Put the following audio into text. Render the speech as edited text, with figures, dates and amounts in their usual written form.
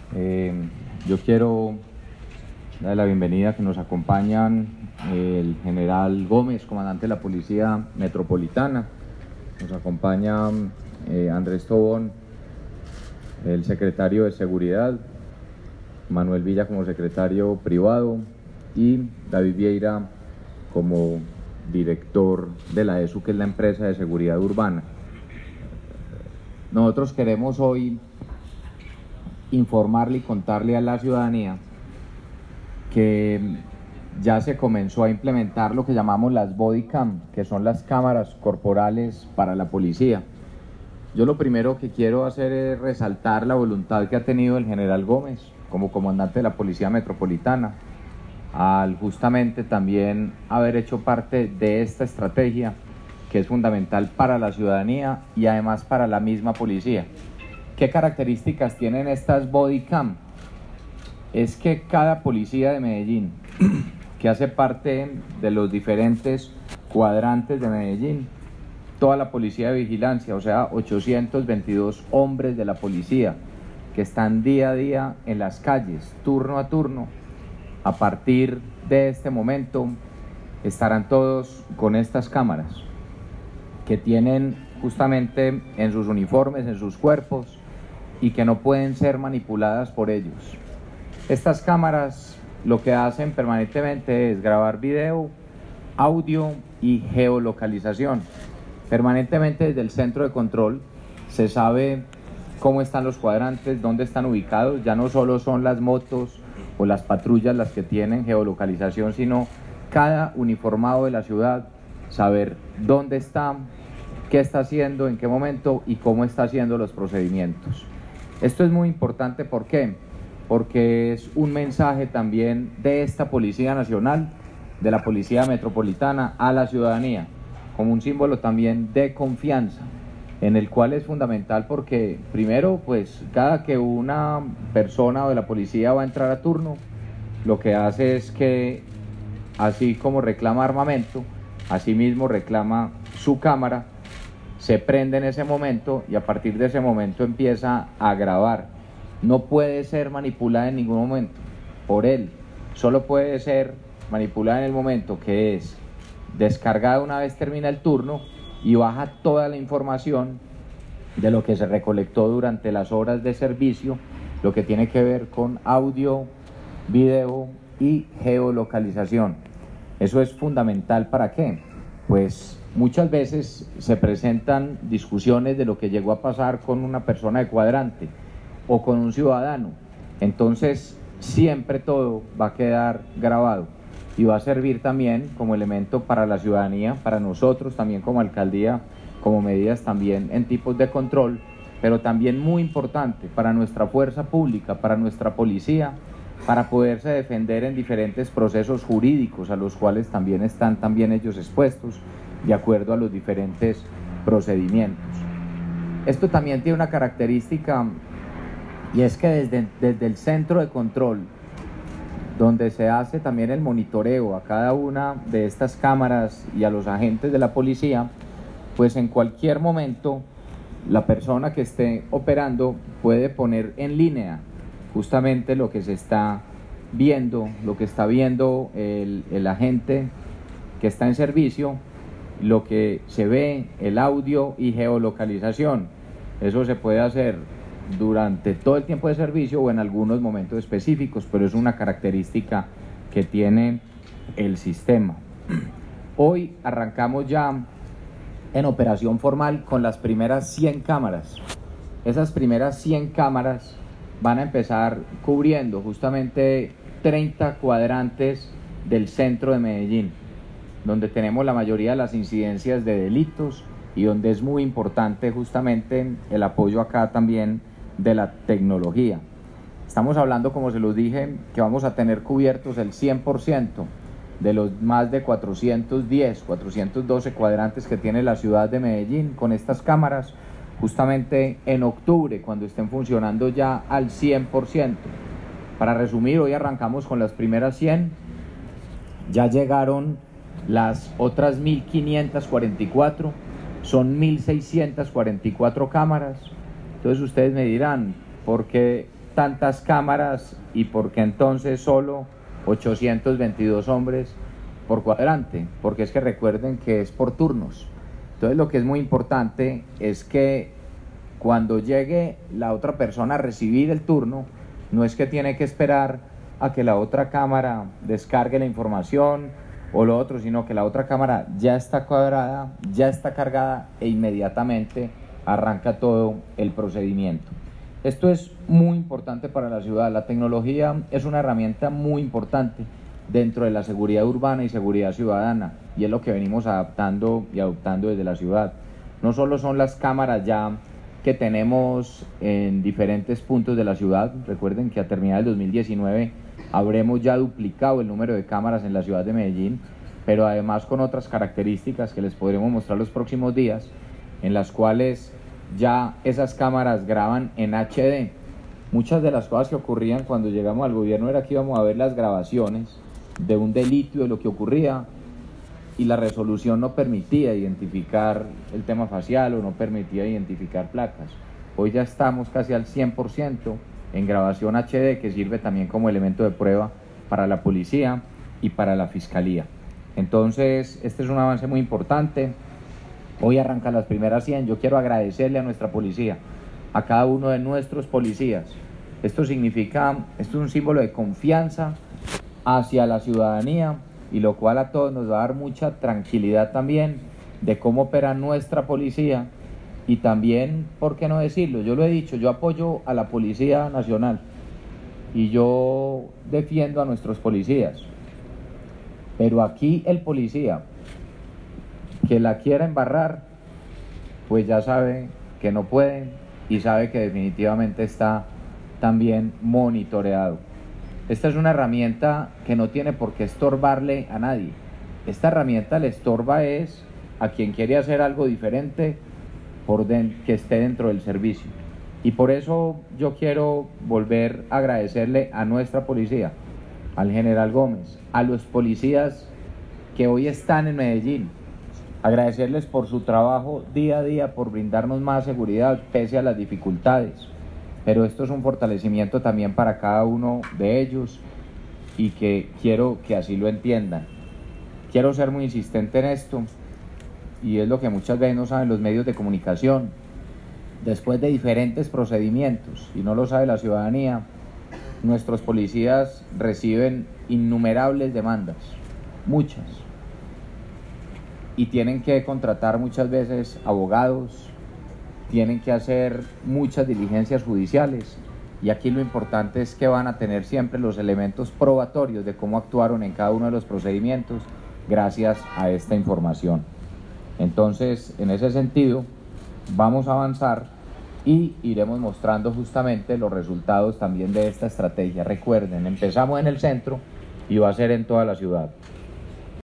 Yo quiero dar la bienvenida que nos acompañan el general Gómez, comandante de la Policía Metropolitana. Nos acompaña Andrés Tobón, el secretario de Seguridad, Manuel Villa como secretario privado y David Vieira como director de la ESU, que es la empresa de seguridad urbana. Nosotros queremos hoy informarle y contarle a la ciudadanía que ya se comenzó a implementar lo que llamamos las body cam, que son las cámaras corporales para la policía. Yo lo primero que quiero hacer es resaltar la voluntad que ha tenido el general Gómez como comandante de la Policía Metropolitana al justamente también haber hecho parte de esta estrategia que es fundamental para la ciudadanía y además para la misma policía. ¿Qué características tienen estas body cam? Es que cada policía de Medellín que hace parte de los diferentes cuadrantes de Medellín, toda la policía de vigilancia, o sea, 822 hombres de la policía que están día a día en las calles, turno a turno, a partir de este momento estarán todos con estas cámaras que tienen justamente en sus uniformes, en sus cuerpos, y que no pueden ser manipuladas por ellos. Estas cámaras lo que hacen permanentemente es grabar video, audio y geolocalización. Permanentemente desde el centro de control se sabe cómo están los cuadrantes, dónde están ubicados. Ya no solo son las motos o las patrullas las que tienen geolocalización, sino cada uniformado de la ciudad, saber dónde está, qué está haciendo, en qué momento y cómo está haciendo los procedimientos. Esto es muy importante, ¿por qué? Porque es un mensaje también de esta Policía Nacional, de la Policía Metropolitana a la ciudadanía, como un símbolo también de confianza, en el cual es fundamental porque, primero, pues cada que una persona de la policía va a entrar a turno, lo que hace es que, así como reclama armamento, así mismo reclama su cámara, se prende en ese momento y a partir de ese momento empieza a grabar. No puede ser manipulada en ningún momento por él, solo puede ser manipulada en el momento que es descargada una vez termina el turno y baja toda la información de lo que se recolectó durante las horas de servicio, lo que tiene que ver con audio, video y geolocalización. Eso es fundamental. ¿Para qué? Pues muchas veces se presentan discusiones de lo que llegó a pasar con una persona de cuadrante o con un ciudadano. Entonces siempre todo va a quedar grabado y va a servir también como elemento para la ciudadanía, para nosotros también como alcaldía, como medidas también en tipos de control, pero también muy importante para nuestra fuerza pública, para nuestra policía, para poderse defender en diferentes procesos jurídicos a los cuales también están también ellos expuestos de acuerdo a los diferentes procedimientos. Esto también tiene una característica y es que desde el centro de control, donde se hace también el monitoreo a cada una de estas cámaras y a los agentes de la policía, pues en cualquier momento la persona que esté operando puede poner en línea justamente lo que se está viendo, lo que está viendo el agente que está en servicio, lo que se ve, el audio y geolocalización. Eso se puede hacer durante todo el tiempo de servicio o en algunos momentos específicos, pero es una característica que tiene el sistema. Hoy arrancamos ya en operación formal con las primeras 100 cámaras. Esas primeras 100 cámaras van a empezar cubriendo justamente 30 cuadrantes del centro de Medellín, donde tenemos la mayoría de las incidencias de delitos y donde es muy importante justamente el apoyo acá también de la tecnología. Estamos hablando, como se los dije, que vamos a tener cubiertos el 100% de los más de 412 cuadrantes que tiene la ciudad de Medellín con estas cámaras, justamente en octubre, cuando estén funcionando ya al 100%. Para resumir, hoy arrancamos con las primeras 100, ya llegaron las otras 1544, son 1644 cámaras. Entonces ustedes me dirán, ¿por qué tantas cámaras y por qué entonces solo 822 hombres por cuadrante, porque es que recuerden que es por turnos. Entonces lo que es muy importante es que cuando llegue la otra persona a recibir el turno, no es que tiene que esperar a que la otra cámara descargue la información o lo otro, sino que la otra cámara ya está cuadrada, ya está cargada e inmediatamente arranca todo el procedimiento. Esto es muy importante para la ciudad. La tecnología es una herramienta muy importante dentro de la seguridad urbana y seguridad ciudadana, y es lo que venimos adaptando y adoptando desde la ciudad. No solo son las cámaras ya que tenemos en diferentes puntos de la ciudad. Recuerden que a terminar el 2019 habremos ya duplicado el número de cámaras en la ciudad de Medellín, pero además con otras características que les podremos mostrar los próximos días, en las cuales ya esas cámaras graban en HD. Muchas de las cosas que ocurrían cuando llegamos al gobierno era que íbamos a ver las grabaciones de un delito, de lo que ocurría, y la resolución no permitía identificar el tema facial o no permitía identificar placas. Hoy ya estamos casi al 100% en grabación HD, que sirve también como elemento de prueba para la policía y para la fiscalía. Entonces, este es un avance muy importante. Hoy arrancan las primeras 100. Yo quiero agradecerle a nuestra policía, a cada uno de nuestros policías. Esto es un símbolo de confianza hacia la ciudadanía, y lo cual a todos nos va a dar mucha tranquilidad también de cómo opera nuestra policía. Y también, ¿por qué no decirlo? Yo lo he dicho, yo apoyo a la Policía Nacional y yo defiendo a nuestros policías, pero aquí el policía que la quiera embarrar, pues ya sabe que no puede y sabe que definitivamente está también monitoreado. Esta es una herramienta que no tiene por qué estorbarle a nadie. Esta herramienta le estorba es a quien quiere hacer algo diferente que esté dentro del servicio. Y por eso yo quiero volver a agradecerle a nuestra policía, al general Gómez, a los policías que hoy están en Medellín, agradecerles por su trabajo día a día, por brindarnos más seguridad pese a las dificultades. Pero esto es un fortalecimiento también para cada uno de ellos, y que quiero que así lo entiendan. Quiero ser muy insistente en esto, y es lo que muchas veces no saben los medios de comunicación. Después de diferentes procedimientos, y no lo sabe la ciudadanía, nuestros policías reciben innumerables demandas, muchas, y tienen que contratar muchas veces abogados, tienen que hacer muchas diligencias judiciales, y aquí lo importante es que van a tener siempre los elementos probatorios de cómo actuaron en cada uno de los procedimientos gracias a esta información. Entonces, en ese sentido, vamos a avanzar y iremos mostrando justamente los resultados también de esta estrategia. Recuerden, empezamos en el centro y va a ser en toda la ciudad.